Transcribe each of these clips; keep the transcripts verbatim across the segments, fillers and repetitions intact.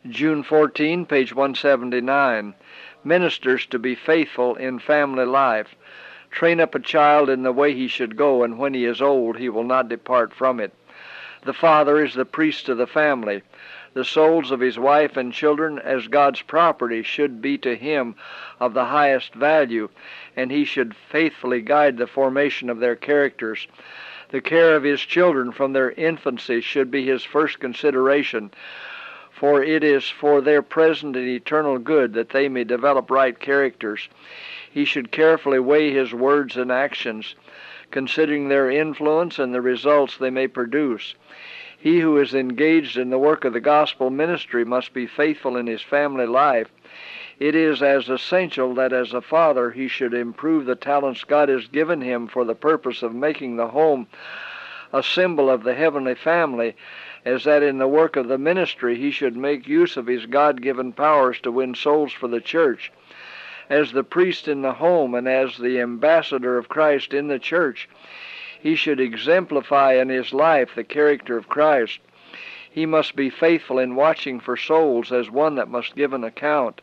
June fourteenth, page one seventy-nine. Ministers to be faithful in family life. Train up a child in the way he should go, and when he is old he will not depart from it. The father is the priest of the family. The souls of his wife and children, as God's property, should be to him of the highest value, and he should faithfully guide the formation of their characters. The care of his children from their infancy should be his first consideration, for it is for their present and eternal good that they may develop right characters. He should carefully weigh his words and actions, considering their influence and the results they may produce. He who is engaged in the work of the gospel ministry must be faithful in his family life. It is as essential that as a father he should improve the talents God has given him for the purpose of making the home a symbol of the heavenly family, as that in the work of the ministry he should make use of his God-given powers to win souls for the church. As the priest in the home and as the ambassador of Christ in the church, he should exemplify in his life the character of Christ. He must be faithful in watching for souls as one that must give an account.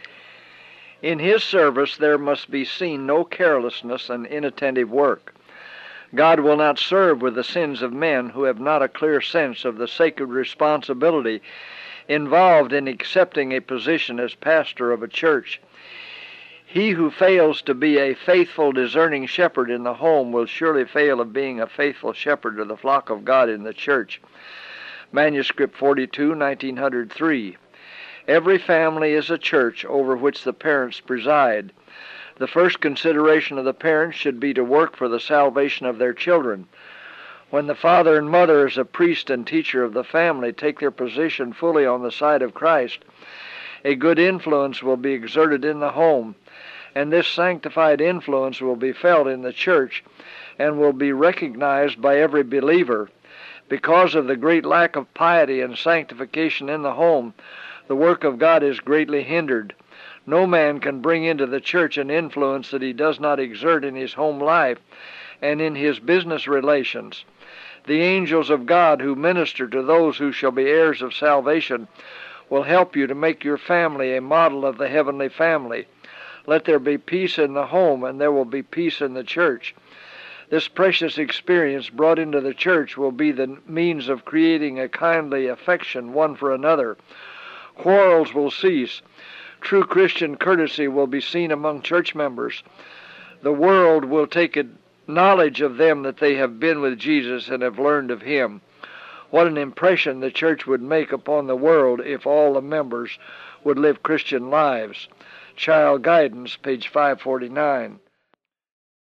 In his service there must be seen no carelessness and inattentive work. God will not serve with the sins of men who have not a clear sense of the sacred responsibility involved in accepting a position as pastor of a church. He who fails to be a faithful, discerning shepherd in the home will surely fail of being a faithful shepherd of the flock of God in the church. Manuscript forty-two, nineteen oh three. Every family is a church over which the parents preside. The first consideration of the parents should be to work for the salvation of their children. When the father and mother, as a priest and teacher of the family, take their position fully on the side of Christ, a good influence will be exerted in the home, and this sanctified influence will be felt in the church and will be recognized by every believer. Because of the great lack of piety and sanctification in the home, the work of God is greatly hindered. No man can bring into the church an influence that he does not exert in his home life and in his business relations. The angels of God who minister to those who shall be heirs of salvation will help you to make your family a model of the heavenly family. Let there be peace in the home, and there will be peace in the church. This precious experience brought into the church will be the means of creating a kindly affection one for another. Quarrels will cease. True Christian courtesy will be seen among church members. The world will take a knowledge of them that they have been with Jesus and have learned of him. What an impression the church would make upon the world if all the members would live Christian lives. Child Guidance, page five forty-nine.